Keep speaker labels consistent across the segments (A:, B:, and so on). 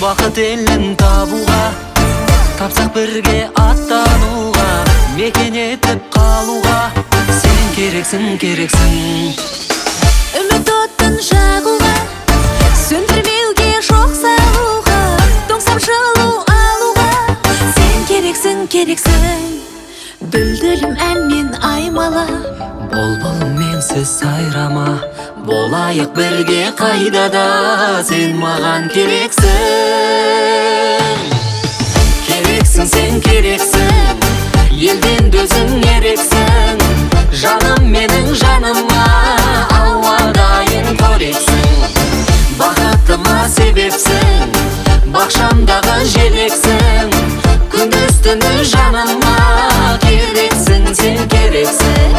A: бақыт елін табуға, тапсақ бірге аттануға, мекен етіп қалуға. Сен керексің, керексің.
B: Үміт оттын жағуға, сөндірмеуге жоқ салуға, тоңсап жылу алуға. Сен керексің, керексің. Бүлділім әнмен аймала,
A: Бұлбұлым менсіз сайрама, болайық бірге қайда да. Сен маған керексің. Керексің, сен керексің. Елден дөзің ерексің. Жаным менің жаныма, ауадайын қорексің. Бақытыма себепсің, бақшамдағы желексің. Күндіз түні жаныма керексің, сен керексің.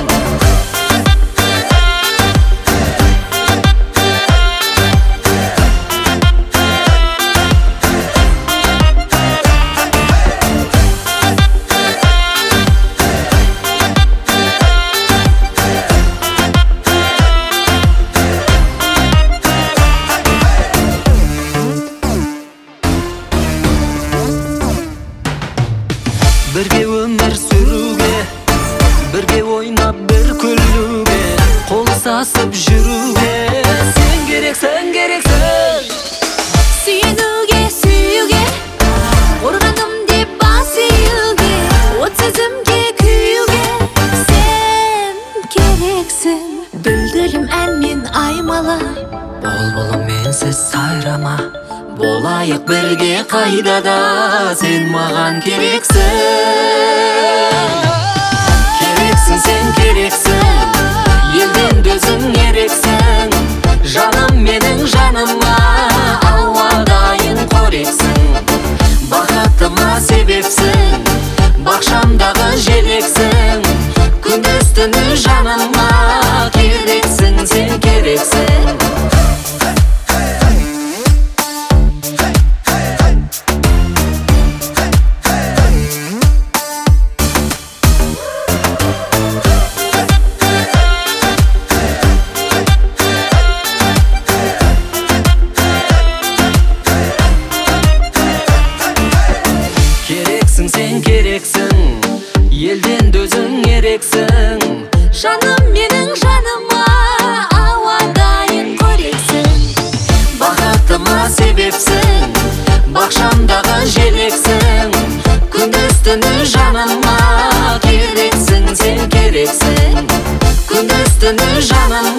A: Бірге өмір сүруге, бірге ойнап бір күлуге, қол ұстасып жүруге. Сен керексің, керексің.
B: сүйенуге, сүюге, қорғаным деп бас июге, от сезімге күйуге. Сен керексің. Бүлділім әнмен аймала,
A: Бұлбұлым менсіз сайрама, болайық бірге қайда да. Сен маған керексің. Керексің, сен керексің. Елден дөзің ерексің. Жаным менің жаныма, ауадайын қорексің. Бақытыма себепсің, бақшамдағы желексің. Күндіз түні жаныма керексің, сен керексің. Сен керексің, елден дөзің ерексің.
B: жаным менің жаныма, ауадайын қорексің.
A: Бақытыма себепсің, бақшамдағы желексің. Күндіз түні жаныма керексің, сен керексің. Күндіз түні жаныма